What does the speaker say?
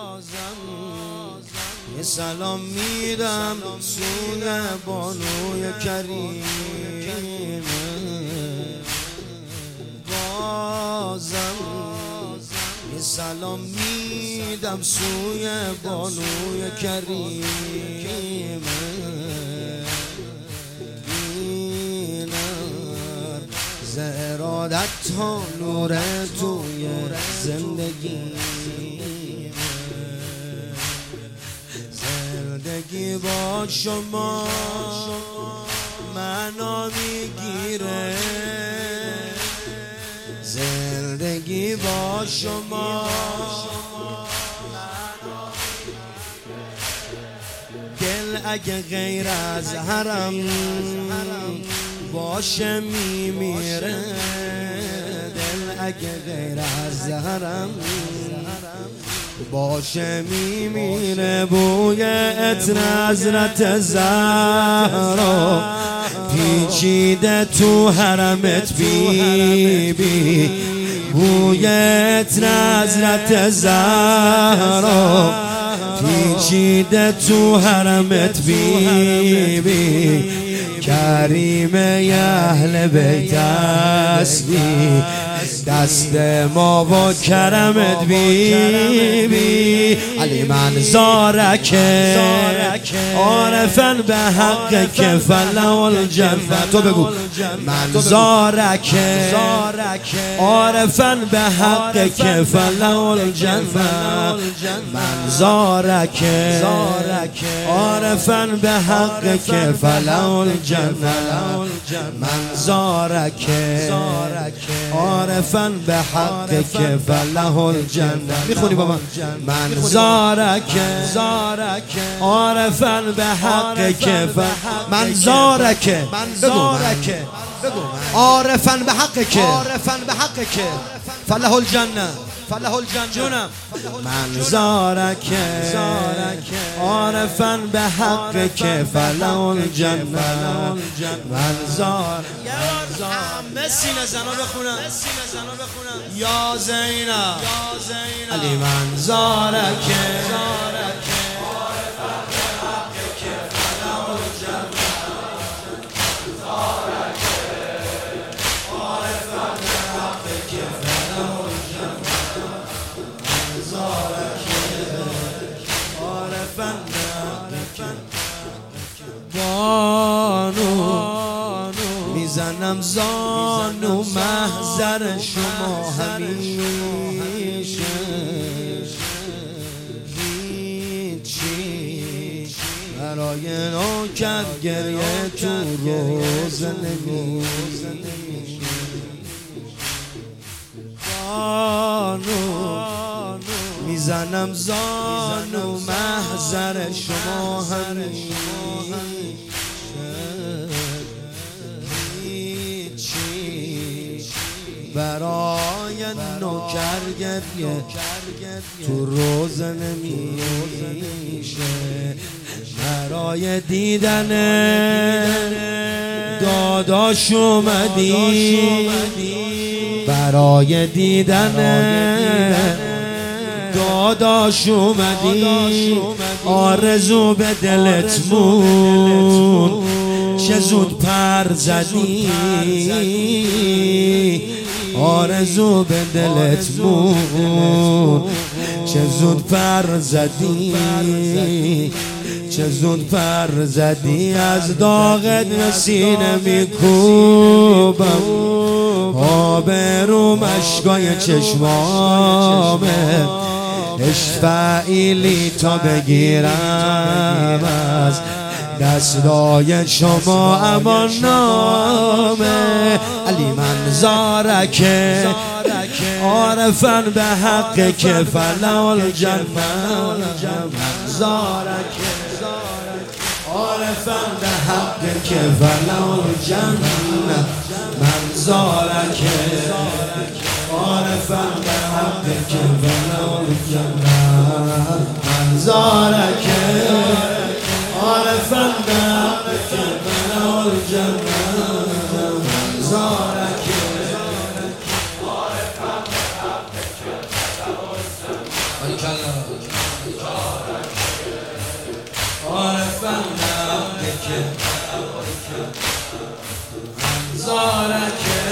یه سلام میدم سوی بانوی کریم، بازم یه سلام میدم سوی بانوی کریم. ز ارادت ها نور توی زندگی، زندگی با شما معنا میگیره، زندگی با شما دل اگه غیر از حرم باشه میمیره، دل اگه غیر از حرم باشه میمیره. بوی عطر حضرت زهرا پیچیده تو حرمت بی بی، بوی عطر حضرت زهرا پیچیده تو حرمت بی بی. کریم اهل بیت اسبی دست ما و کرمت بی بی. علی منظارکه عارفن به حق که فله الجنه. تو بگو منظارکه عارفن به حق که فله الجنه، منظارکه عارفن به حق که فله الجنه، منظارکه عارفن به حق که فله الجنه. میخونی بابا منظارکه عارفن به حق که منظارکه عارفن به حق که فله الجنه جونم. منظارکه عارفن به حق که فله الجنه، منظار همه سینه زنا بخونم یا زینب علی منظارکه بانو میزنم زانو محضر شما همیشه، هیچی برای نوکر گریه تو روز نمیشه. بانو میزنم زانو محضر شما همیشه، هیچی برای نوکر گریه تو روز نمیشه. برای دیدن داداش اومدی، برای دیدن داداش اومدی، آرزو به دلت مون چه زود پر زدی، آرزو به دلت مون چه زود پر زدی، چه زود پر زدی. از داغت سینه میکوبم، آب رو مشکای چشمامه، اشفعیلی تا بگیرم از دستای شما امان نامه. علی منظارکه عارفن به حق که فله الجنه، منظارکه عارفن به حق که فله الجنه، منظارکه عارفن به حق که فله الجنه، منظارکه عارفن به حق که فله الجنه، منظارکه عارفن به حق که فله الجنه. فندقك انظارك